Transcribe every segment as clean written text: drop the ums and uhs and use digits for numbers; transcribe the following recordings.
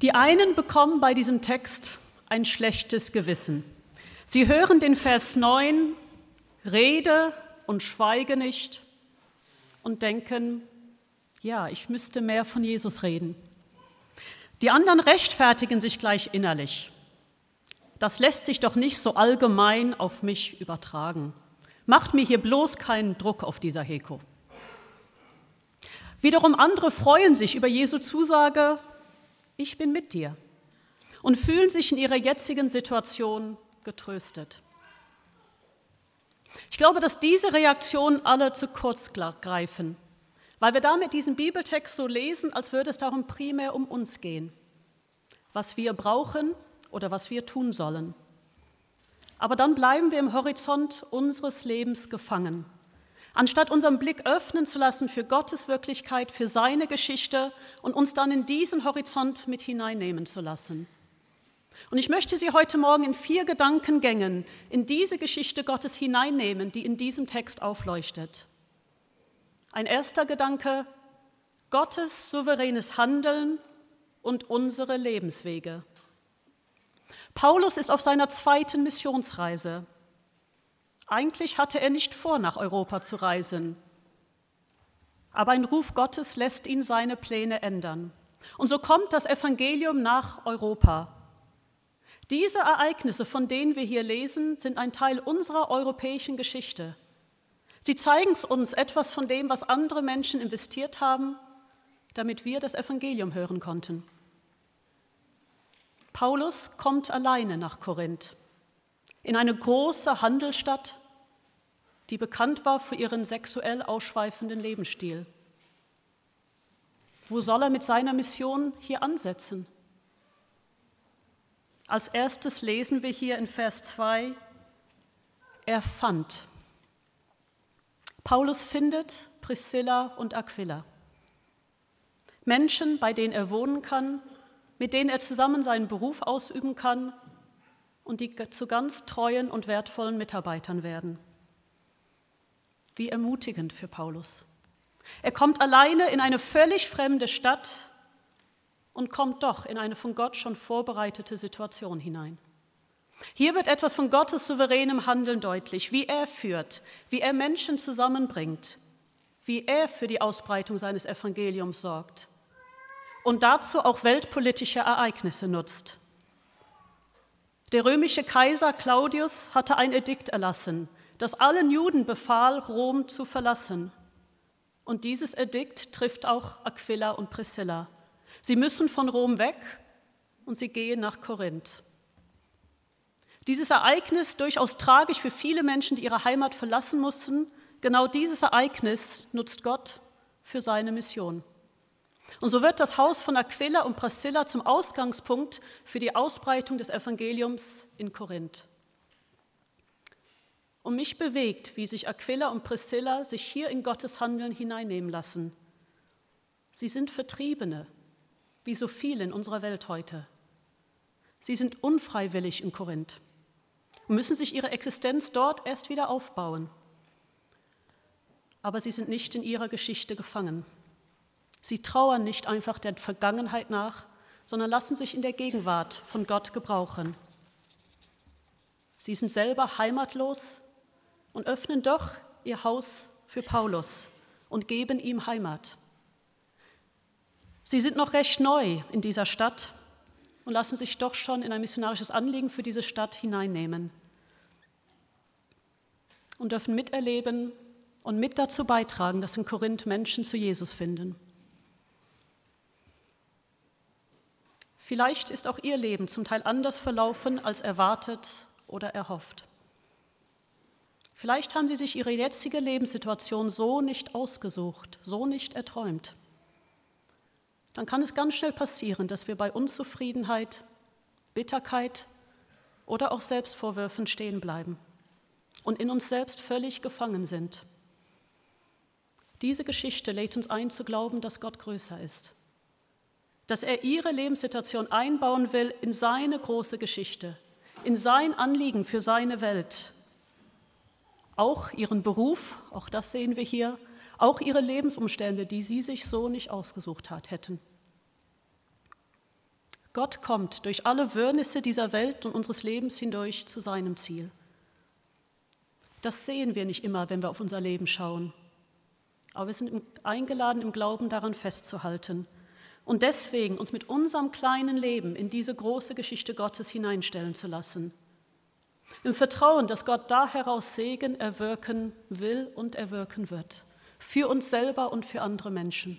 Die einen bekommen bei diesem Text ein schlechtes Gewissen. Sie hören den Vers 9, rede und schweige nicht, und denken, ja, ich müsste mehr von Jesus reden. Die anderen rechtfertigen sich gleich innerlich. Das lässt sich doch nicht so allgemein auf mich übertragen. Macht mir hier bloß keinen Druck auf dieser Heko. Wiederum andere freuen sich über Jesu Zusage, ich bin mit dir, und fühlen sich in ihrer jetzigen Situation getröstet. Ich glaube, dass diese Reaktionen alle zu kurz greifen, weil wir damit diesen Bibeltext so lesen, als würde es darum primär um uns gehen, was wir brauchen oder was wir tun sollen. Aber dann bleiben wir im Horizont unseres Lebens gefangen, anstatt unseren Blick öffnen zu lassen für Gottes Wirklichkeit, für seine Geschichte und uns dann in diesen Horizont mit hineinnehmen zu lassen. Und ich möchte Sie heute Morgen in 4 Gedankengängen in diese Geschichte Gottes hineinnehmen, die in diesem Text aufleuchtet. Ein erster Gedanke: Gottes souveränes Handeln und unsere Lebenswege. Paulus ist auf seiner 2. Missionsreise. Eigentlich hatte er nicht vor, nach Europa zu reisen. Aber ein Ruf Gottes lässt ihn seine Pläne ändern. Und so kommt das Evangelium nach Europa. Diese Ereignisse, von denen wir hier lesen, sind ein Teil unserer europäischen Geschichte. Sie zeigen uns etwas von dem, was andere Menschen investiert haben, damit wir das Evangelium hören konnten. Paulus kommt alleine nach Korinth, in eine große Handelsstadt, die bekannt war für ihren sexuell ausschweifenden Lebensstil. Wo soll er mit seiner Mission hier ansetzen? Als erstes lesen wir hier in Vers 2, er fand. Paulus findet Priscilla und Aquila. Menschen, bei denen er wohnen kann, mit denen er zusammen seinen Beruf ausüben kann und die zu ganz treuen und wertvollen Mitarbeitern werden. Wie ermutigend für Paulus. Er kommt alleine in eine völlig fremde Stadt und kommt doch in eine von Gott schon vorbereitete Situation hinein. Hier wird etwas von Gottes souveränem Handeln deutlich, wie er führt, wie er Menschen zusammenbringt, wie er für die Ausbreitung seines Evangeliums sorgt und dazu auch weltpolitische Ereignisse nutzt. Der römische Kaiser Claudius hatte ein Edikt erlassen, das allen Juden befahl, Rom zu verlassen. Und dieses Edikt trifft auch Aquila und Priscilla. Sie müssen von Rom weg und sie gehen nach Korinth. Dieses Ereignis, durchaus tragisch für viele Menschen, die ihre Heimat verlassen mussten, genau dieses Ereignis nutzt Gott für seine Mission. Und so wird das Haus von Aquila und Priscilla zum Ausgangspunkt für die Ausbreitung des Evangeliums in Korinth. Und mich bewegt, wie sich Aquila und Priscilla sich hier in Gottes Handeln hineinnehmen lassen. Sie sind Vertriebene, wie so viele in unserer Welt heute. Sie sind unfreiwillig in Korinth und müssen sich ihre Existenz dort erst wieder aufbauen. Aber sie sind nicht in ihrer Geschichte gefangen. Sie trauern nicht einfach der Vergangenheit nach, sondern lassen sich in der Gegenwart von Gott gebrauchen. Sie sind selber heimatlos und öffnen doch ihr Haus für Paulus und geben ihm Heimat. Sie sind noch recht neu in dieser Stadt und lassen sich doch schon in ein missionarisches Anliegen für diese Stadt hineinnehmen und dürfen miterleben und mit dazu beitragen, dass in Korinth Menschen zu Jesus finden. Vielleicht ist auch Ihr Leben zum Teil anders verlaufen als erwartet oder erhofft. Vielleicht haben Sie sich Ihre jetzige Lebenssituation so nicht ausgesucht, so nicht erträumt. Dann kann es ganz schnell passieren, dass wir bei Unzufriedenheit, Bitterkeit oder auch Selbstvorwürfen stehen bleiben und in uns selbst völlig gefangen sind. Diese Geschichte lädt uns ein, zu glauben, dass Gott größer ist, dass er Ihre Lebenssituation einbauen will in seine große Geschichte, in sein Anliegen für seine Welt. Auch Ihren Beruf, auch das sehen wir hier, auch Ihre Lebensumstände, die Sie sich so nicht ausgesucht hätten. Gott kommt durch alle Wirrnisse dieser Welt und unseres Lebens hindurch zu seinem Ziel. Das sehen wir nicht immer, wenn wir auf unser Leben schauen. Aber wir sind eingeladen, im Glauben daran festzuhalten und deswegen uns mit unserem kleinen Leben in diese große Geschichte Gottes hineinstellen zu lassen. Im Vertrauen, dass Gott da heraus Segen erwirken will und erwirken wird. Für uns selber und für andere Menschen.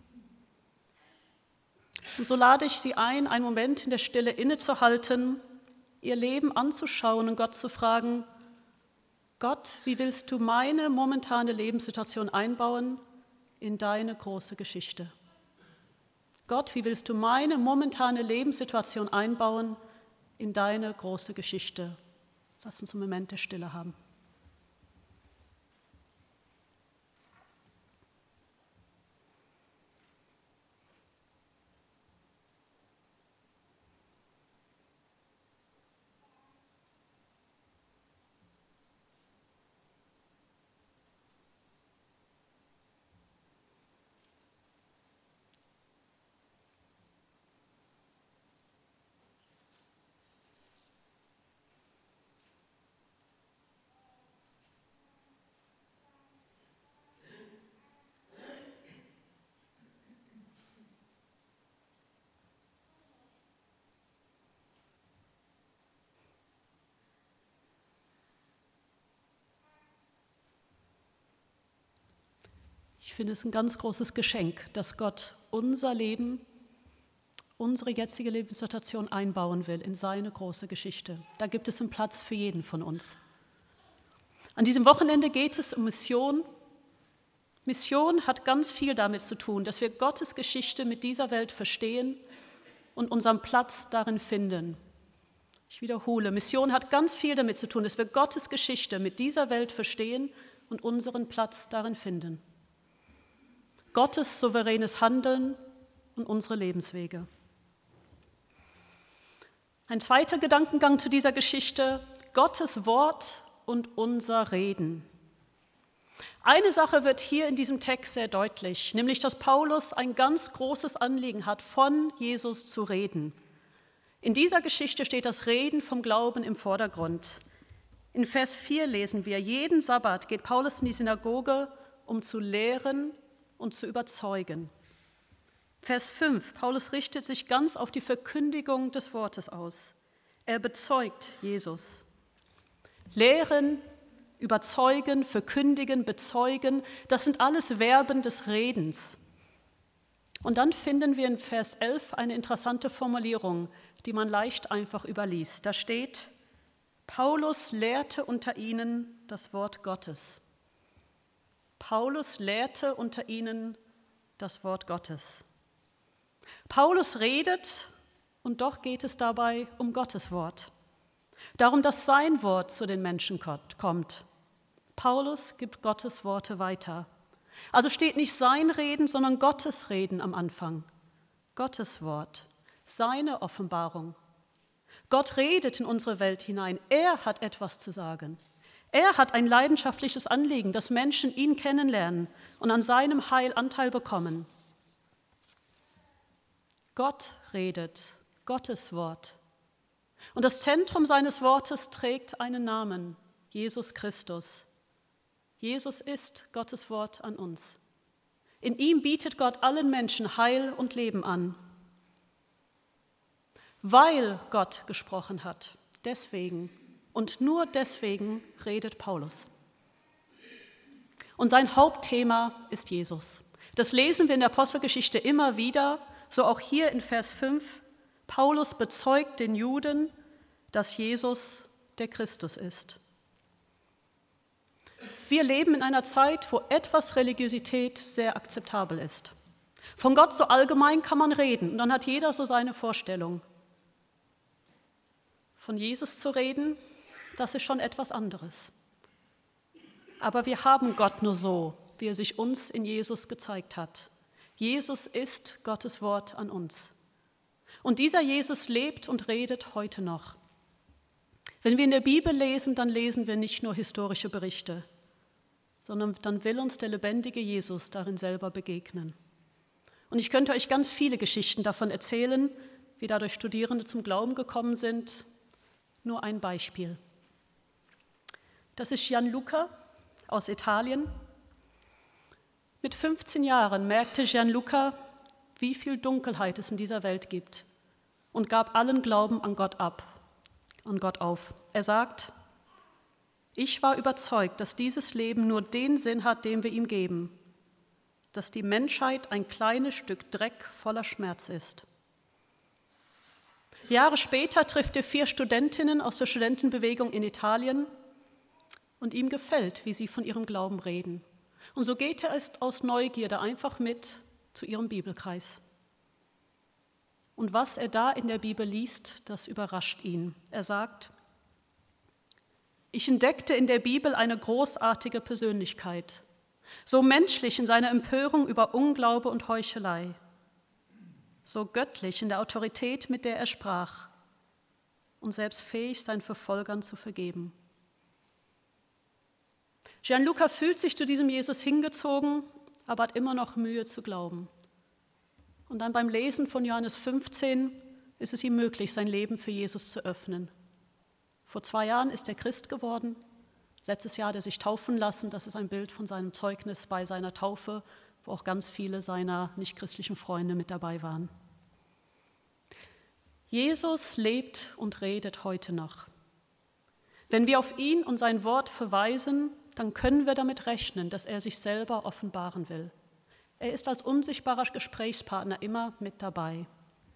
Und so lade ich Sie ein, einen Moment in der Stille innezuhalten, Ihr Leben anzuschauen und Gott zu fragen: Gott, wie willst du meine momentane Lebenssituation einbauen in deine große Geschichte? Gott, wie willst du meine momentane Lebenssituation einbauen in deine große Geschichte? Lass uns einen Moment der Stille haben. Ich finde es ein ganz großes Geschenk, dass Gott unser Leben, unsere jetzige Lebenssituation einbauen will in seine große Geschichte. Da gibt es einen Platz für jeden von uns. An diesem Wochenende geht es um Mission. Mission hat ganz viel damit zu tun, dass wir Gottes Geschichte mit dieser Welt verstehen und unseren Platz darin finden. Ich wiederhole, Mission hat ganz viel damit zu tun, dass wir Gottes Geschichte mit dieser Welt verstehen und unseren Platz darin finden. Gottes souveränes Handeln und unsere Lebenswege. Ein zweiter Gedankengang zu dieser Geschichte: Gottes Wort und unser Reden. Eine Sache wird hier in diesem Text sehr deutlich, nämlich dass Paulus ein ganz großes Anliegen hat, von Jesus zu reden. In dieser Geschichte steht das Reden vom Glauben im Vordergrund. In Vers 4 lesen wir: Jeden Sabbat geht Paulus in die Synagoge, um zu lehren und zu überzeugen. Vers 5, Paulus richtet sich ganz auf die Verkündigung des Wortes aus. Er bezeugt Jesus. Lehren, überzeugen, verkündigen, bezeugen, das sind alles Verben des Redens. Und dann finden wir in Vers 11 eine interessante Formulierung, die man leicht einfach überliest. Da steht: Paulus lehrte unter ihnen das Wort Gottes. Paulus lehrte unter ihnen das Wort Gottes. Paulus redet, und doch geht es dabei um Gottes Wort. Darum, dass sein Wort zu den Menschen kommt. Paulus gibt Gottes Worte weiter. Also steht nicht sein Reden, sondern Gottes Reden am Anfang. Gottes Wort, seine Offenbarung. Gott redet in unsere Welt hinein. Er hat etwas zu sagen. Er hat ein leidenschaftliches Anliegen, dass Menschen ihn kennenlernen und an seinem Heil Anteil bekommen. Gott redet, Gottes Wort. Und das Zentrum seines Wortes trägt einen Namen: Jesus Christus. Jesus ist Gottes Wort an uns. In ihm bietet Gott allen Menschen Heil und Leben an. Weil Gott gesprochen hat, deswegen und nur deswegen redet Paulus. Und sein Hauptthema ist Jesus. Das lesen wir in der Apostelgeschichte immer wieder, so auch hier in Vers 5. Paulus bezeugt den Juden, dass Jesus der Christus ist. Wir leben in einer Zeit, wo etwas Religiosität sehr akzeptabel ist. Von Gott so allgemein kann man reden und dann hat jeder so seine Vorstellung. Von Jesus zu reden, das ist schon etwas anderes. Aber wir haben Gott nur so, wie er sich uns in Jesus gezeigt hat. Jesus ist Gottes Wort an uns. Und dieser Jesus lebt und redet heute noch. Wenn wir in der Bibel lesen, dann lesen wir nicht nur historische Berichte, sondern dann will uns der lebendige Jesus darin selber begegnen. Und ich könnte euch ganz viele Geschichten davon erzählen, wie dadurch Studierende zum Glauben gekommen sind, nur ein Beispiel. Das ist Gianluca aus Italien. Mit 15 Jahren merkte Gianluca, wie viel Dunkelheit es in dieser Welt gibt und gab allen Glauben an Gott auf. Er sagt: Ich war überzeugt, dass dieses Leben nur den Sinn hat, den wir ihm geben, dass die Menschheit ein kleines Stück Dreck voller Schmerz ist. Jahre später trifft er 4 Studentinnen aus der Studentenbewegung in Italien und ihm gefällt, wie sie von ihrem Glauben reden. Und so geht er aus Neugierde einfach mit zu ihrem Bibelkreis. Und was er da in der Bibel liest, das überrascht ihn. Er sagt: Ich entdeckte in der Bibel eine großartige Persönlichkeit, so menschlich in seiner Empörung über Unglaube und Heuchelei, so göttlich in der Autorität, mit der er sprach und selbst fähig, seinen Verfolgern zu vergeben. Gianluca fühlt sich zu diesem Jesus hingezogen, aber hat immer noch Mühe zu glauben. Und dann beim Lesen von Johannes 15 ist es ihm möglich, sein Leben für Jesus zu öffnen. Vor 2 Jahren ist er Christ geworden. Letztes Jahr hat er sich taufen lassen. Das ist ein Bild von seinem Zeugnis bei seiner Taufe, wo auch ganz viele seiner nichtchristlichen Freunde mit dabei waren. Jesus lebt und redet heute noch. Wenn wir auf ihn und sein Wort verweisen, dann können wir damit rechnen, dass er sich selber offenbaren will. Er ist als unsichtbarer Gesprächspartner immer mit dabei.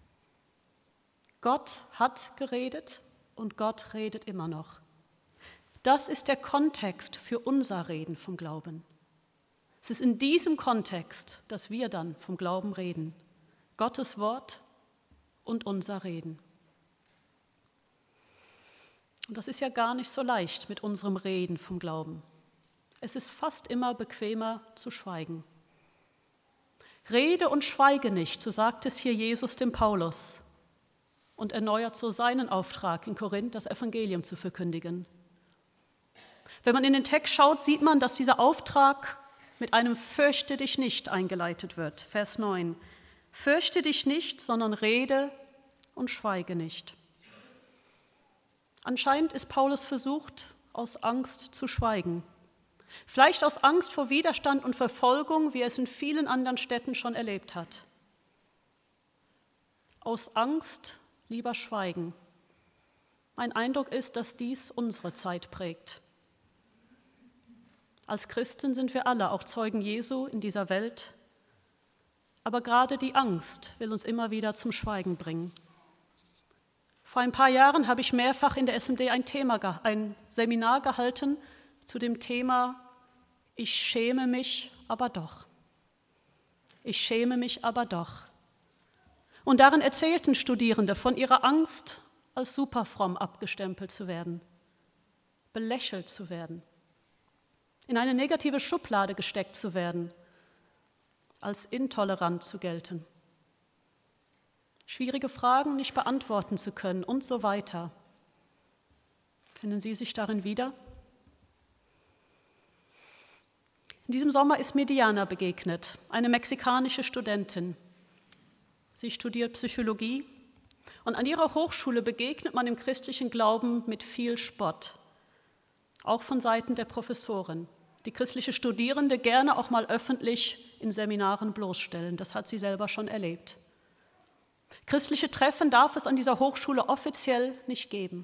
Gott hat geredet und Gott redet immer noch. Das ist der Kontext für unser Reden vom Glauben. Es ist in diesem Kontext, dass wir dann vom Glauben reden. Gottes Wort und unser Reden. Und das ist ja gar nicht so leicht mit unserem Reden vom Glauben. Es ist fast immer bequemer zu schweigen. Rede und schweige nicht, so sagt es hier Jesus dem Paulus und erneuert so seinen Auftrag in Korinth, das Evangelium zu verkündigen. Wenn man in den Text schaut, sieht man, dass dieser Auftrag mit einem Fürchte dich nicht eingeleitet wird. Vers 9. Fürchte dich nicht, sondern rede und schweige nicht. Anscheinend ist Paulus versucht, aus Angst zu schweigen. Vielleicht aus Angst vor Widerstand und Verfolgung, wie er es in vielen anderen Städten schon erlebt hat. Aus Angst lieber schweigen. Mein Eindruck ist, dass dies unsere Zeit prägt. Als Christen sind wir alle auch Zeugen Jesu in dieser Welt, aber gerade die Angst will uns immer wieder zum Schweigen bringen. Vor ein paar Jahren habe ich mehrfach in der SMD ein Seminar gehalten zu dem Thema Ich schäme mich, aber doch. Ich schäme mich, aber doch. Und darin erzählten Studierende von ihrer Angst, als superfromm abgestempelt zu werden, belächelt zu werden, in eine negative Schublade gesteckt zu werden, als intolerant zu gelten, schwierige Fragen nicht beantworten zu können und so weiter. Finden Sie sich darin wieder? In diesem Sommer ist mir Diana begegnet, eine mexikanische Studentin. Sie studiert Psychologie und an ihrer Hochschule begegnet man dem christlichen Glauben mit viel Spott, auch von Seiten der Professoren, die christliche Studierende gerne auch mal öffentlich in Seminaren bloßstellen. Das hat sie selber schon erlebt. Christliche Treffen darf es an dieser Hochschule offiziell nicht geben.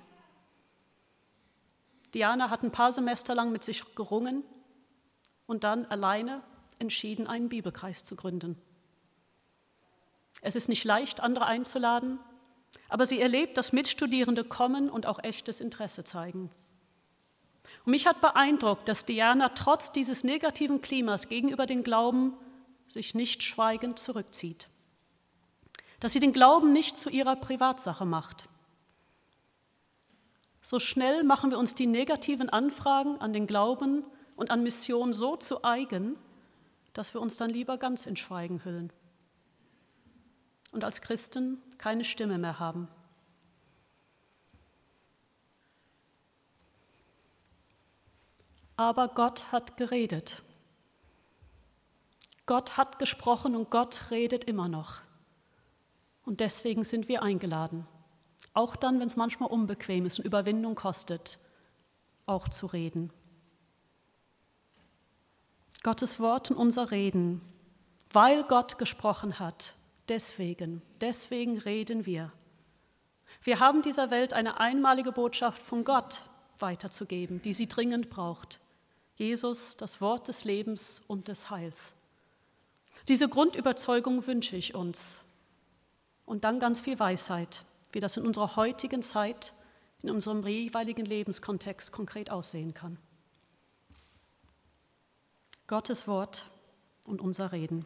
Diana hat ein paar Semester lang mit sich gerungen und dann alleine entschieden, einen Bibelkreis zu gründen. Es ist nicht leicht, andere einzuladen, aber sie erlebt, dass Mitstudierende kommen und auch echtes Interesse zeigen. Und mich hat beeindruckt, dass Diana trotz dieses negativen Klimas gegenüber dem Glauben sich nicht schweigend zurückzieht. Dass sie den Glauben nicht zu ihrer Privatsache macht. So schnell machen wir uns die negativen Anfragen an den Glauben und an Mission so zu eigen, dass wir uns dann lieber ganz in Schweigen hüllen und als Christen keine Stimme mehr haben. Aber Gott hat geredet. Gott hat gesprochen und Gott redet immer noch. Und deswegen sind wir eingeladen, auch dann, wenn es manchmal unbequem ist und Überwindung kostet, auch zu reden. Gottes Wort und unser Reden, weil Gott gesprochen hat, deswegen reden wir. Wir haben dieser Welt eine einmalige Botschaft von Gott weiterzugeben, die sie dringend braucht. Jesus, das Wort des Lebens und des Heils. Diese Grundüberzeugung wünsche ich uns. Und dann ganz viel Weisheit, wie das in unserer heutigen Zeit, in unserem jeweiligen Lebenskontext konkret aussehen kann. Gottes Wort und unser Reden.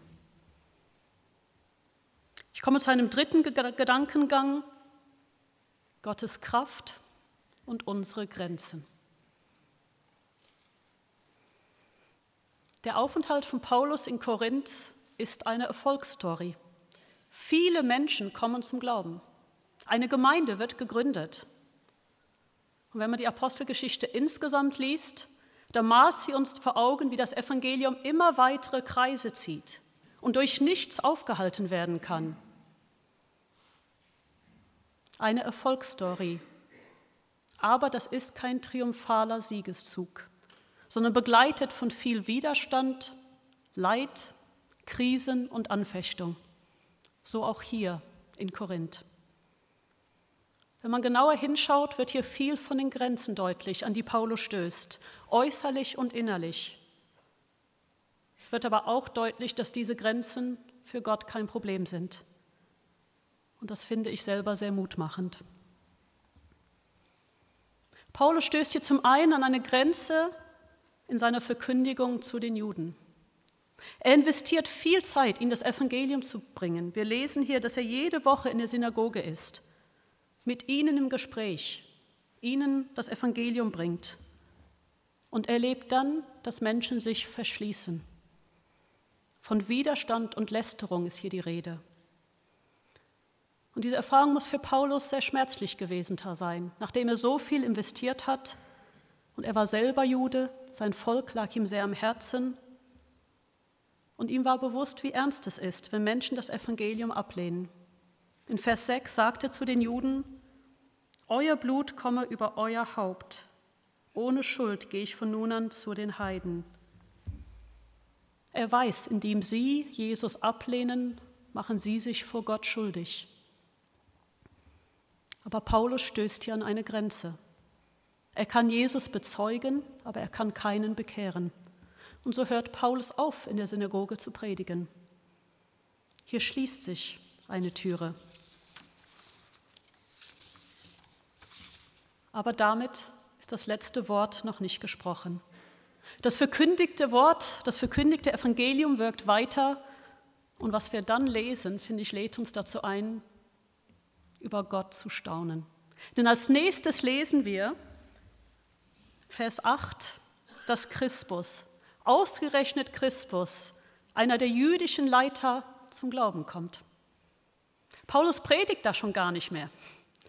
Ich komme zu einem dritten Gedankengang, Gottes Kraft und unsere Grenzen. Der Aufenthalt von Paulus in Korinth ist eine Erfolgsstory. Viele Menschen kommen zum Glauben. Eine Gemeinde wird gegründet. Und wenn man die Apostelgeschichte insgesamt liest, dann malt sie uns vor Augen, wie das Evangelium immer weitere Kreise zieht und durch nichts aufgehalten werden kann. Eine Erfolgsstory. Aber das ist kein triumphaler Siegeszug, sondern begleitet von viel Widerstand, Leid, Krisen und Anfechtung. So auch hier in Korinth. Wenn man genauer hinschaut, wird hier viel von den Grenzen deutlich, an die Paulus stößt, äußerlich und innerlich. Es wird aber auch deutlich, dass diese Grenzen für Gott kein Problem sind. Und das finde ich selber sehr mutmachend. Paulus stößt hier zum einen an eine Grenze in seiner Verkündigung zu den Juden. Er investiert viel Zeit, ihnen das Evangelium zu bringen. Wir lesen hier, dass er jede Woche in der Synagoge ist, mit ihnen im Gespräch, ihnen das Evangelium bringt. Und erlebt dann, dass Menschen sich verschließen. Von Widerstand und Lästerung ist hier die Rede. Und diese Erfahrung muss für Paulus sehr schmerzlich gewesen sein, nachdem er so viel investiert hat. Und er war selber Jude, sein Volk lag ihm sehr am Herzen. Und ihm war bewusst, wie ernst es ist, wenn Menschen das Evangelium ablehnen. In Vers 6 sagt er zu den Juden: Euer Blut komme über euer Haupt. Ohne Schuld gehe ich von nun an zu den Heiden. Er weiß, indem sie Jesus ablehnen, machen sie sich vor Gott schuldig. Aber Paulus stößt hier an eine Grenze. Er kann Jesus bezeugen, aber er kann keinen bekehren. Und so hört Paulus auf, in der Synagoge zu predigen. Hier schließt sich eine Türe. Aber damit ist das letzte Wort noch nicht gesprochen. Das verkündigte Wort, das verkündigte Evangelium wirkt weiter. Und was wir dann lesen, finde ich, lädt uns dazu ein, über Gott zu staunen. Denn als nächstes lesen wir, Vers 8, dass Crispus, ausgerechnet Crispus, einer der jüdischen Leiter, zum Glauben kommt. Paulus predigt da schon gar nicht mehr.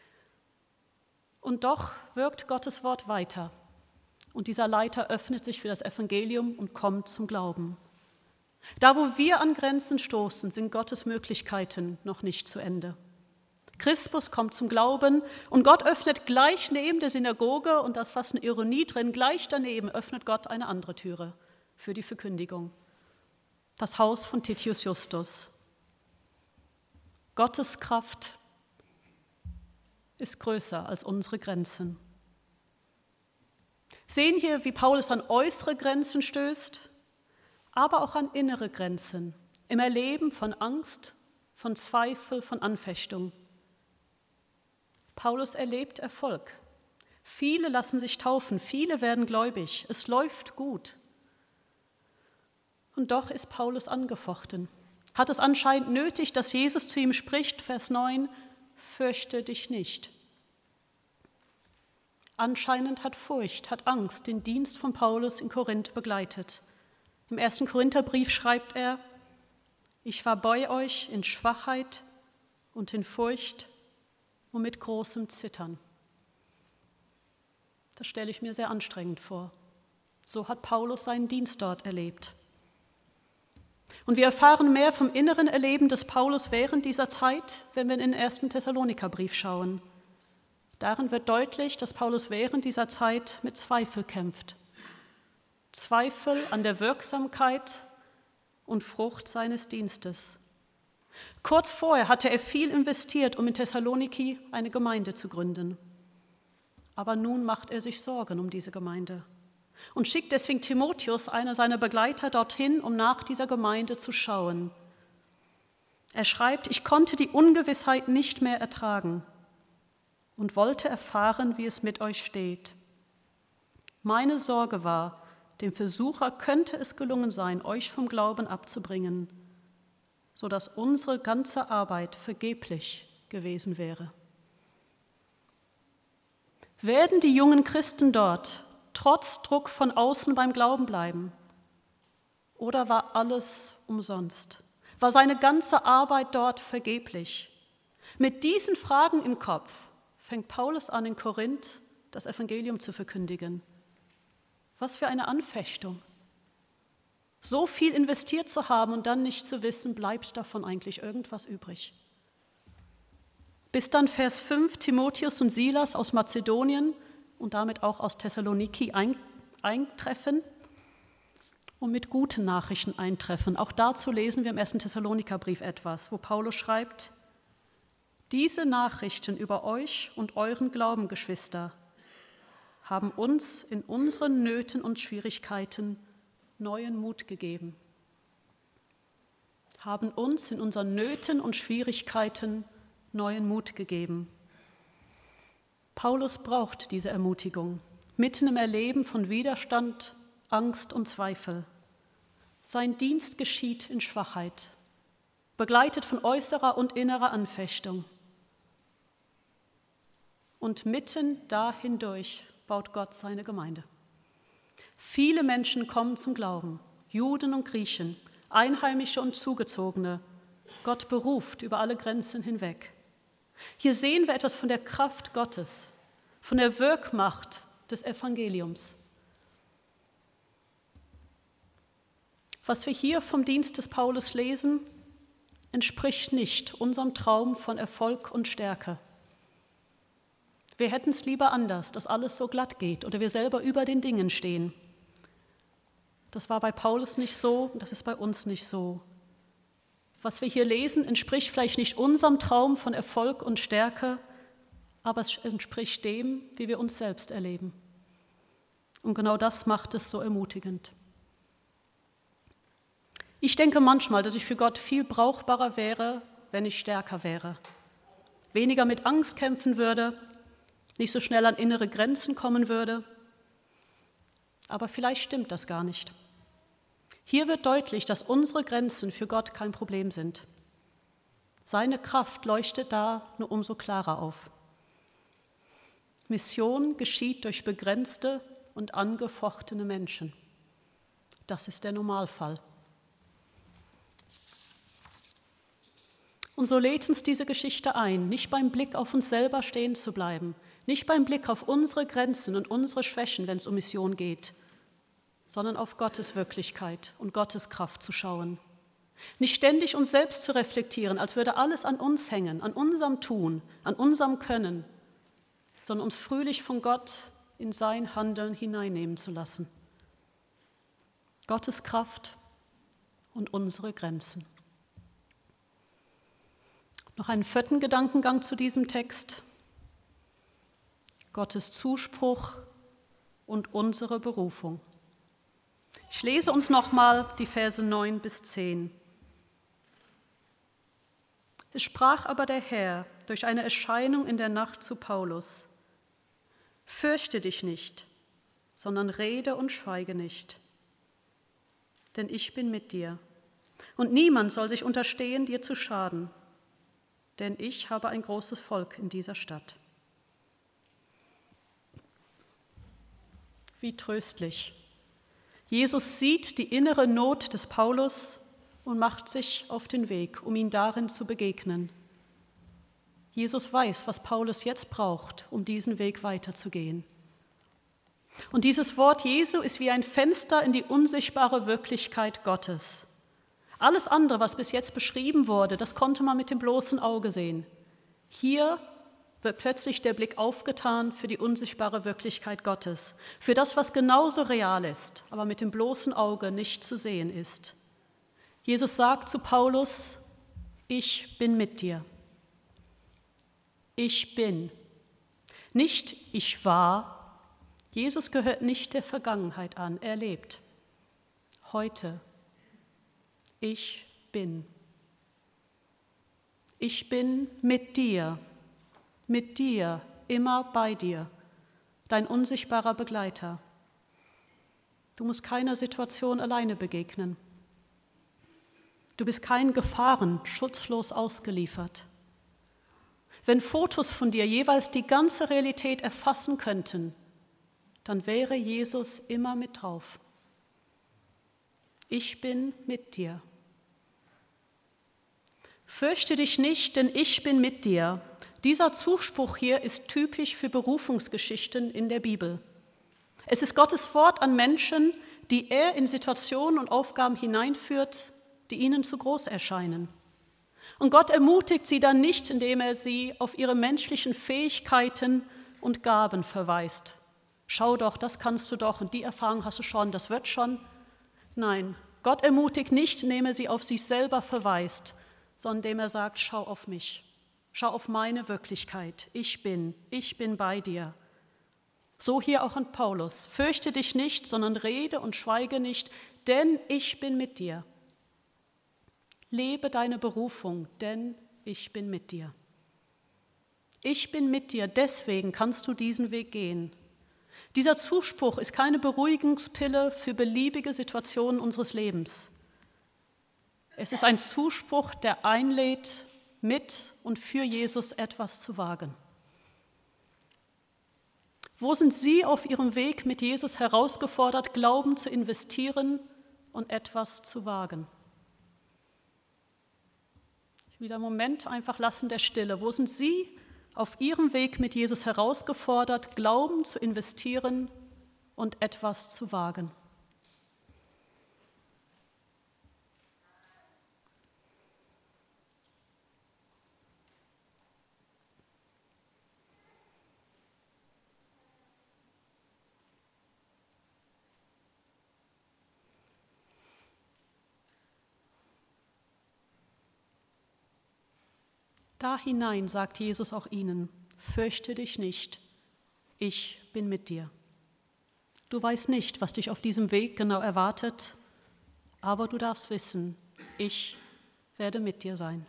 Und doch wirkt Gottes Wort weiter. Und dieser Leiter öffnet sich für das Evangelium und kommt zum Glauben. Da, wo wir an Grenzen stoßen, sind Gottes Möglichkeiten noch nicht zu Ende. Crispus kommt zum Glauben und Gott öffnet gleich neben der Synagoge, und da ist fast eine Ironie drin, gleich daneben öffnet Gott eine andere Türe für die Verkündigung. Das Haus von Titius Justus. Gottes Kraft ist größer als unsere Grenzen. Sehen hier, wie Paulus an äußere Grenzen stößt, aber auch an innere Grenzen, im Erleben von Angst, von Zweifel, von Anfechtung. Paulus erlebt Erfolg. Viele lassen sich taufen, viele werden gläubig, es läuft gut. Und doch ist Paulus angefochten, hat es anscheinend nötig, dass Jesus zu ihm spricht, Vers 9, fürchte dich nicht. Anscheinend hat Furcht, hat Angst den Dienst von Paulus in Korinth begleitet. Im 1. Korintherbrief schreibt er: Ich war bei euch in Schwachheit und in Furcht und mit großem Zittern. Das stelle ich mir sehr anstrengend vor. So hat Paulus seinen Dienst dort erlebt. Und wir erfahren mehr vom inneren Erleben des Paulus während dieser Zeit, wenn wir in den 1. Thessalonikerbrief schauen. Darin wird deutlich, dass Paulus während dieser Zeit mit Zweifel kämpft. Zweifel an der Wirksamkeit und Frucht seines Dienstes. Kurz vorher hatte er viel investiert, um in Thessaloniki eine Gemeinde zu gründen. Aber nun macht er sich Sorgen um diese Gemeinde und schickt deswegen Timotheus, einer seiner Begleiter, dorthin, um nach dieser Gemeinde zu schauen. Er schreibt: Ich konnte die Ungewissheit nicht mehr ertragen und wollte erfahren, wie es mit euch steht. Meine Sorge war, dem Versucher könnte es gelungen sein, euch vom Glauben abzubringen, sodass unsere ganze Arbeit vergeblich gewesen wäre. Werden die jungen Christen dort trotz Druck von außen beim Glauben bleiben? Oder war alles umsonst? War seine ganze Arbeit dort vergeblich? Mit diesen Fragen im Kopf fängt Paulus an, in Korinth das Evangelium zu verkündigen. Was für eine Anfechtung. So viel investiert zu haben und dann nicht zu wissen, bleibt davon eigentlich irgendwas übrig. Bis dann Vers 5 Timotheus und Silas aus Mazedonien und damit auch aus Thessaloniki eintreffen und mit guten Nachrichten eintreffen. Auch dazu lesen wir im 1. Thessalonikerbrief etwas, wo Paulus schreibt: Diese Nachrichten über euch und euren Glauben, Geschwister, haben uns in unseren Nöten und Schwierigkeiten neuen Mut gegeben. Haben uns in unseren Nöten und Schwierigkeiten neuen Mut gegeben. Paulus braucht diese Ermutigung, mitten im Erleben von Widerstand, Angst und Zweifel. Sein Dienst geschieht in Schwachheit, begleitet von äußerer und innerer Anfechtung. Und mitten da hindurch baut Gott seine Gemeinde. Viele Menschen kommen zum Glauben, Juden und Griechen, Einheimische und Zugezogene. Gott beruft über alle Grenzen hinweg. Hier sehen wir etwas von der Kraft Gottes, von der Wirkmacht des Evangeliums. Was wir hier vom Dienst des Paulus lesen, entspricht nicht unserem Traum von Erfolg und Stärke. Wir hätten es lieber anders, dass alles so glatt geht oder wir selber über den Dingen stehen. Das war bei Paulus nicht so, das ist bei uns nicht so. Was wir hier lesen, entspricht vielleicht nicht unserem Traum von Erfolg und Stärke, aber es entspricht dem, wie wir uns selbst erleben. Und genau das macht es so ermutigend. Ich denke manchmal, dass ich für Gott viel brauchbarer wäre, wenn ich stärker wäre. Weniger mit Angst kämpfen würde, nicht so schnell an innere Grenzen kommen würde. Aber vielleicht stimmt das gar nicht. Hier wird deutlich, dass unsere Grenzen für Gott kein Problem sind. Seine Kraft leuchtet da nur umso klarer auf. Mission geschieht durch begrenzte und angefochtene Menschen. Das ist der Normalfall. Und so lädt uns diese Geschichte ein, nicht beim Blick auf uns selber stehen zu bleiben, nicht beim Blick auf unsere Grenzen und unsere Schwächen, wenn es um Mission geht, sondern auf Gottes Wirklichkeit und Gottes Kraft zu schauen. Nicht ständig uns selbst zu reflektieren, als würde alles an uns hängen, an unserem Tun, an unserem Können, sondern uns fröhlich von Gott in sein Handeln hineinnehmen zu lassen. Gottes Kraft und unsere Grenzen. Noch einen vierten Gedankengang zu diesem Text. Gottes Zuspruch und unsere Berufung. Ich lese uns nochmal die Verse 9 bis 10. Es sprach aber der Herr durch eine Erscheinung in der Nacht zu Paulus: Fürchte dich nicht, sondern rede und schweige nicht, denn ich bin mit dir. Und niemand soll sich unterstehen, dir zu schaden, denn ich habe ein großes Volk in dieser Stadt. Wie tröstlich. Jesus sieht die innere Not des Paulus und macht sich auf den Weg, um ihm darin zu begegnen. Jesus weiß, was Paulus jetzt braucht, um diesen Weg weiterzugehen. Und dieses Wort Jesu ist wie ein Fenster in die unsichtbare Wirklichkeit Gottes. Alles andere, was bis jetzt beschrieben wurde, das konnte man mit dem bloßen Auge sehen. Hier wird plötzlich der Blick aufgetan für die unsichtbare Wirklichkeit Gottes, für das, was genauso real ist, aber mit dem bloßen Auge nicht zu sehen ist. Jesus sagt zu Paulus: Ich bin mit dir. Ich bin. Nicht ich war. Jesus gehört nicht der Vergangenheit an, er lebt. Heute. Ich bin. Ich bin mit dir, immer bei dir, dein unsichtbarer Begleiter. Du musst keiner Situation alleine begegnen. Du bist keinen Gefahren schutzlos ausgeliefert. Wenn Fotos von dir jeweils die ganze Realität erfassen könnten, dann wäre Jesus immer mit drauf. Ich bin mit dir. Fürchte dich nicht, denn ich bin mit dir. Dieser Zuspruch hier ist typisch für Berufungsgeschichten in der Bibel. Es ist Gottes Wort an Menschen, die er in Situationen und Aufgaben hineinführt, die ihnen zu groß erscheinen. Und Gott ermutigt sie dann nicht, indem er sie auf ihre menschlichen Fähigkeiten und Gaben verweist. Schau doch, das kannst du doch und die Erfahrung hast du schon, das wird schon. Nein, Gott ermutigt nicht, indem er sie auf sich selber verweist, sondern indem er sagt: Schau auf mich, schau auf meine Wirklichkeit, ich bin bei dir. So hier auch an Paulus: Fürchte dich nicht, sondern rede und schweige nicht, denn ich bin mit dir. Lebe deine Berufung, denn ich bin mit dir. Ich bin mit dir, deswegen kannst du diesen Weg gehen. Dieser Zuspruch ist keine Beruhigungspille für beliebige Situationen unseres Lebens. Es ist ein Zuspruch, der einlädt, mit und für Jesus etwas zu wagen. Wo sind Sie auf Ihrem Weg mit Jesus herausgefordert, Glauben zu investieren und etwas zu wagen? Wieder einen Moment einfach lassen der Stille. Wo sind Sie auf Ihrem Weg mit Jesus herausgefordert, Glauben zu investieren und etwas zu wagen? Da hinein sagt Jesus auch ihnen: Fürchte dich nicht, ich bin mit dir. Du weißt nicht, was dich auf diesem Weg genau erwartet, aber du darfst wissen, ich werde mit dir sein.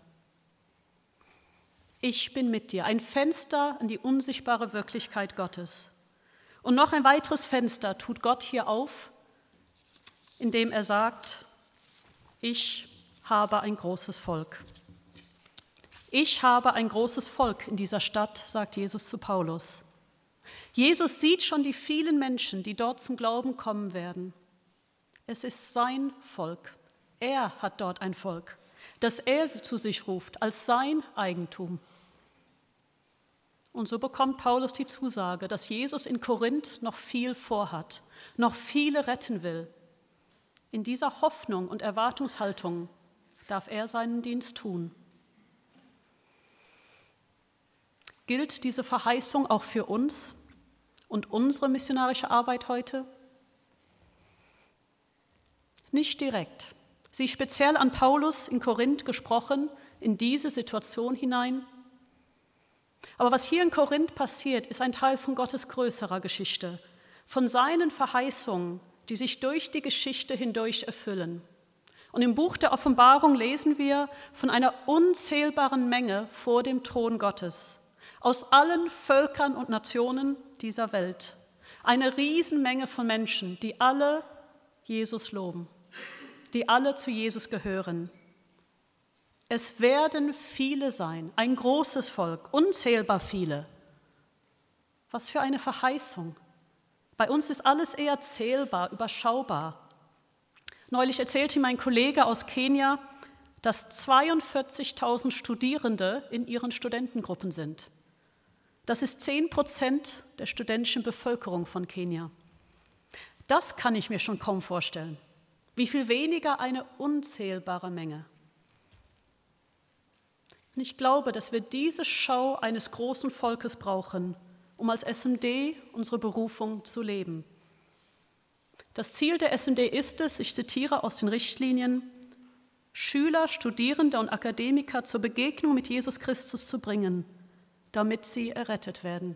Ich bin mit dir, ein Fenster in die unsichtbare Wirklichkeit Gottes. Und noch ein weiteres Fenster tut Gott hier auf, indem er sagt: Ich habe ein großes Volk. Ich habe ein großes Volk in dieser Stadt, sagt Jesus zu Paulus. Jesus sieht schon die vielen Menschen, die dort zum Glauben kommen werden. Es ist sein Volk. Er hat dort ein Volk, das er zu sich ruft als sein Eigentum. Und so bekommt Paulus die Zusage, dass Jesus in Korinth noch viel vorhat, noch viele retten will. In dieser Hoffnung und Erwartungshaltung darf er seinen Dienst tun. Gilt diese Verheißung auch für uns und unsere missionarische Arbeit heute? Nicht direkt. Sie ist speziell an Paulus in Korinth gesprochen, in diese Situation hinein. Aber was hier in Korinth passiert, ist ein Teil von Gottes größerer Geschichte, von seinen Verheißungen, die sich durch die Geschichte hindurch erfüllen. Und im Buch der Offenbarung lesen wir von einer unzählbaren Menge vor dem Thron Gottes, aus allen Völkern und Nationen dieser Welt. Eine Riesenmenge von Menschen, die alle Jesus loben, die alle zu Jesus gehören. Es werden viele sein, ein großes Volk, unzählbar viele. Was für eine Verheißung. Bei uns ist alles eher zählbar, überschaubar. Neulich erzählte mein Kollege aus Kenia, dass 42.000 Studierende in ihren Studentengruppen sind. Das ist 10% der studentischen Bevölkerung von Kenia. Das kann ich mir schon kaum vorstellen. Wie viel weniger eine unzählbare Menge. Und ich glaube, dass wir diese Schau eines großen Volkes brauchen, um als SMD unsere Berufung zu leben. Das Ziel der SMD ist es, ich zitiere aus den Richtlinien, Schüler, Studierende und Akademiker zur Begegnung mit Jesus Christus zu bringen, damit sie errettet werden.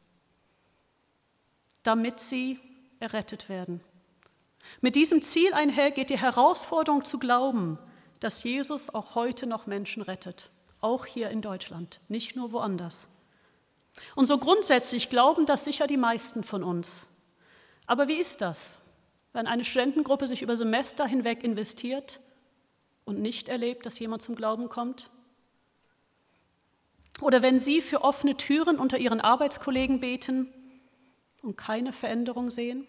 Damit sie errettet werden. Mit diesem Ziel einher geht die Herausforderung zu glauben, dass Jesus auch heute noch Menschen rettet, auch hier in Deutschland, nicht nur woanders. Und so grundsätzlich glauben das sicher die meisten von uns. Aber wie ist das, wenn eine Studentengruppe sich über Semester hinweg investiert und nicht erlebt, dass jemand zum Glauben kommt? Oder wenn Sie für offene Türen unter Ihren Arbeitskollegen beten und keine Veränderung sehen?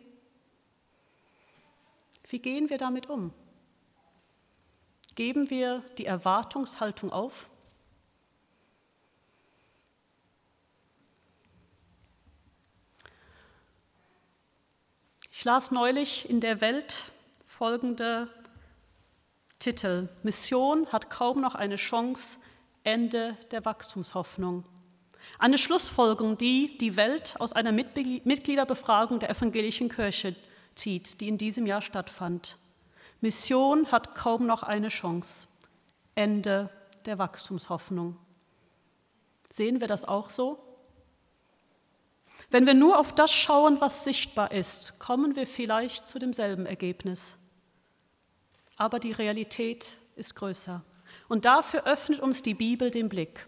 Wie gehen wir damit um? Geben wir die Erwartungshaltung auf? Ich las neulich in der Welt folgende Titel: Mission hat kaum noch eine Chance, Ende der Wachstumshoffnung. Eine Schlussfolgerung, die die Welt aus einer Mitgliederbefragung der evangelischen Kirche zieht, die in diesem Jahr stattfand. Mission hat kaum noch eine Chance. Ende der Wachstumshoffnung. Sehen wir das auch so? Wenn wir nur auf das schauen, was sichtbar ist, kommen wir vielleicht zu demselben Ergebnis. Aber die Realität ist größer. Und dafür öffnet uns die Bibel den Blick.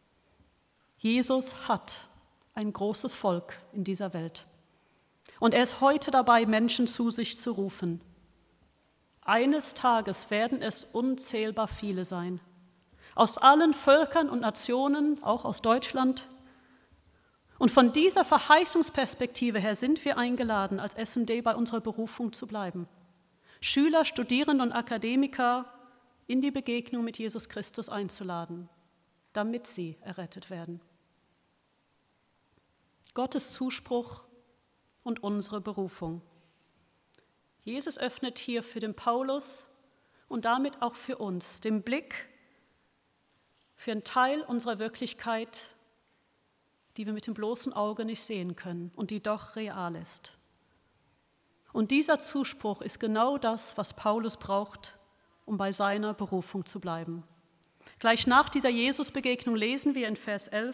Jesus hat ein großes Volk in dieser Welt. Und er ist heute dabei, Menschen zu sich zu rufen. Eines Tages werden es unzählbar viele sein. Aus allen Völkern und Nationen, auch aus Deutschland. Und von dieser Verheißungsperspektive her sind wir eingeladen, als SMD bei unserer Berufung zu bleiben. Schüler, Studierende und Akademiker in die Begegnung mit Jesus Christus einzuladen, damit sie errettet werden. Gottes Zuspruch und unsere Berufung. Jesus öffnet hier für den Paulus und damit auch für uns den Blick für einen Teil unserer Wirklichkeit, die wir mit dem bloßen Auge nicht sehen können und die doch real ist. Und dieser Zuspruch ist genau das, was Paulus braucht, um bei seiner Berufung zu bleiben. Gleich nach dieser Jesus-Begegnung lesen wir in Vers 11,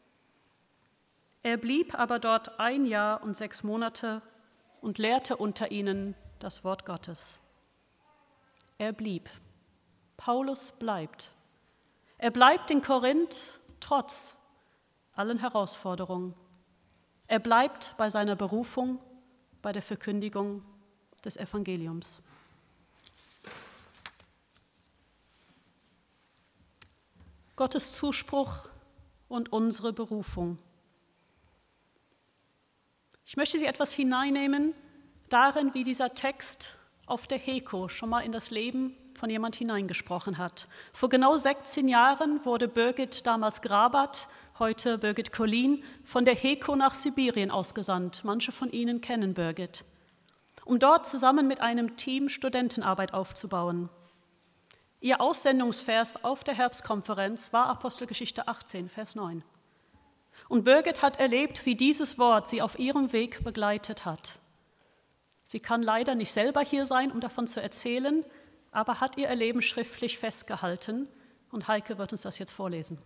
er blieb aber dort 1 Jahr und 6 Monate und lehrte unter ihnen das Wort Gottes. Er blieb. Paulus bleibt. Er bleibt in Korinth trotz allen Herausforderungen. Er bleibt bei seiner Berufung, bei der Verkündigung des Evangeliums. Gottes Zuspruch und unsere Berufung. Ich möchte Sie etwas hineinnehmen darin, wie dieser Text auf der HECO schon mal in das Leben von jemand hineingesprochen hat. Vor genau 16 Jahren wurde Birgit, damals Grabat, heute Birgit Collin, von der HECO nach Sibirien ausgesandt. Manche von Ihnen kennen Birgit. Um dort zusammen mit einem Team Studentenarbeit aufzubauen. Ihr Aussendungsvers auf der Herbstkonferenz war Apostelgeschichte 18, Vers 9. Und Birgit hat erlebt, wie dieses Wort sie auf ihrem Weg begleitet hat. Sie kann leider nicht selber hier sein, um davon zu erzählen, aber hat ihr Erleben schriftlich festgehalten. Und Heike wird uns das jetzt vorlesen.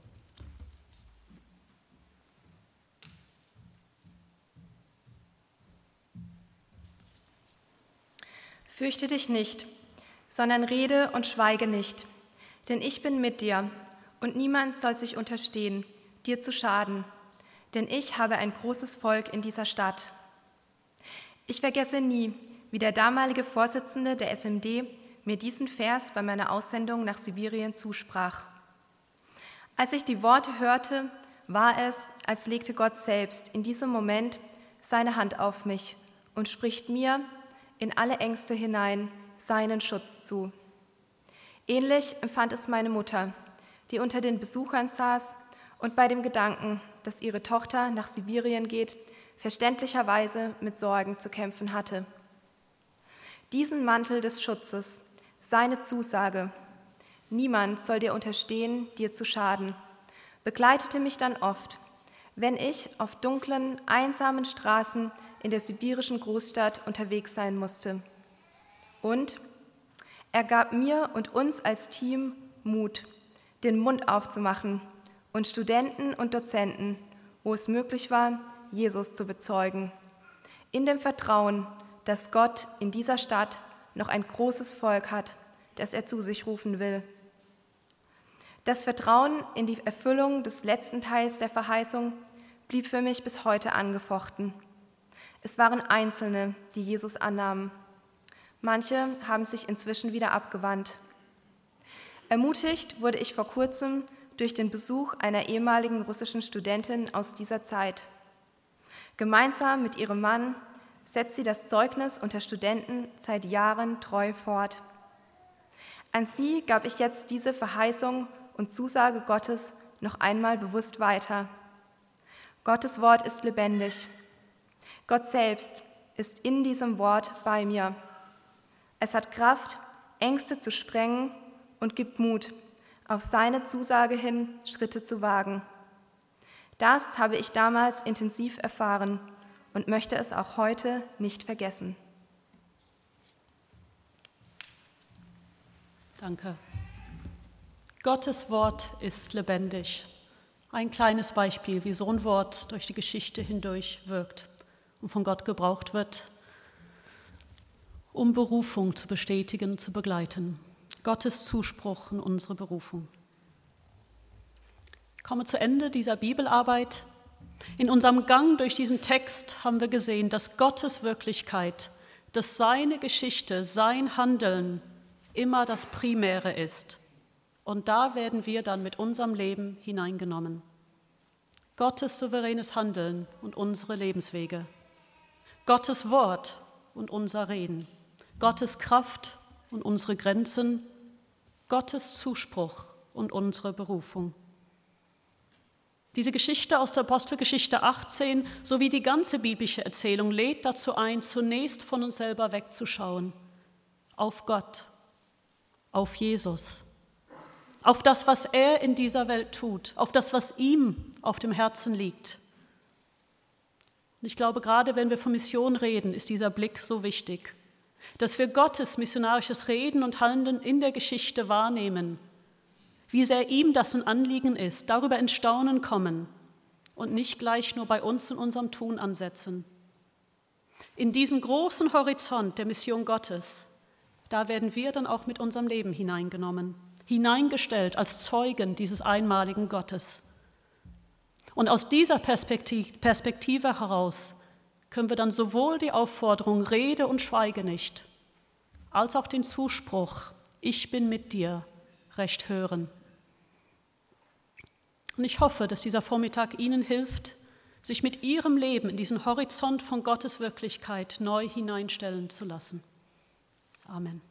Fürchte dich nicht, sondern rede und schweige nicht, denn ich bin mit dir, und niemand soll sich unterstehen, dir zu schaden, denn ich habe ein großes Volk in dieser Stadt. Ich vergesse nie, wie der damalige Vorsitzende der SMD mir diesen Vers bei meiner Aussendung nach Sibirien zusprach. Als ich die Worte hörte, war es, als legte Gott selbst in diesem Moment seine Hand auf mich und spricht mir in alle Ängste hinein seinen Schutz zu. Ähnlich empfand es meine Mutter, die unter den Besuchern saß und bei dem Gedanken, dass ihre Tochter nach Sibirien geht, verständlicherweise mit Sorgen zu kämpfen hatte. Diesen Mantel des Schutzes, seine Zusage, niemand soll dir unterstehen, dir zu schaden, begleitete mich dann oft, wenn ich auf dunklen, einsamen Straßen in der sibirischen Großstadt unterwegs sein musste. Und er gab mir und uns als Team Mut, den Mund aufzumachen und Studenten und Dozenten, wo es möglich war, Jesus zu bezeugen, in dem Vertrauen, dass Gott in dieser Stadt noch ein großes Volk hat, das er zu sich rufen will. Das Vertrauen in die Erfüllung des letzten Teils der Verheißung blieb für mich bis heute angefochten. Es waren Einzelne, die Jesus annahmen. Manche haben sich inzwischen wieder abgewandt. Ermutigt wurde ich vor kurzem durch den Besuch einer ehemaligen russischen Studentin aus dieser Zeit. Gemeinsam mit ihrem Mann setzt sie das Zeugnis unter Studenten seit Jahren treu fort. An sie gab ich jetzt diese Verheißung und Zusage Gottes noch einmal bewusst weiter. Gottes Wort ist lebendig. Gott selbst ist in diesem Wort bei mir. Es hat Kraft, Ängste zu sprengen und gibt Mut, auf seine Zusage hin Schritte zu wagen. Das habe ich damals intensiv erfahren und möchte es auch heute nicht vergessen. Danke. Gottes Wort ist lebendig. Ein kleines Beispiel, wie so ein Wort durch die Geschichte hindurch wirkt und von Gott gebraucht wird, um Berufung zu bestätigen, zu begleiten. Gottes Zuspruch und unsere Berufung. Ich komme zu Ende dieser Bibelarbeit. In unserem Gang durch diesen Text haben wir gesehen, dass Gottes Wirklichkeit, dass seine Geschichte, sein Handeln immer das Primäre ist. Und da werden wir dann mit unserem Leben hineingenommen. Gottes souveränes Handeln und unsere Lebenswege. Gottes Wort und unser Reden. Gottes Kraft und unsere Grenzen. Gottes Zuspruch und unsere Berufung. Diese Geschichte aus der Apostelgeschichte 18 sowie die ganze biblische Erzählung lädt dazu ein, zunächst von uns selber wegzuschauen. Auf Gott, auf Jesus, auf das, was er in dieser Welt tut, auf das, was ihm auf dem Herzen liegt. Und ich glaube, gerade wenn wir von Mission reden, ist dieser Blick so wichtig, dass wir Gottes missionarisches Reden und Handeln in der Geschichte wahrnehmen, wie sehr ihm das ein Anliegen ist, darüber in Staunen kommen und nicht gleich nur bei uns in unserem Tun ansetzen. In diesen großen Horizont der Mission Gottes, da werden wir dann auch mit unserem Leben hineingenommen, hineingestellt als Zeugen dieses einmaligen Gottes. Und aus dieser Perspektive heraus können wir dann sowohl die Aufforderung Rede und schweige nicht, als auch den Zuspruch Ich bin mit dir recht hören. Und ich hoffe, dass dieser Vormittag Ihnen hilft, sich mit Ihrem Leben in diesen Horizont von Gottes Wirklichkeit neu hineinstellen zu lassen. Amen.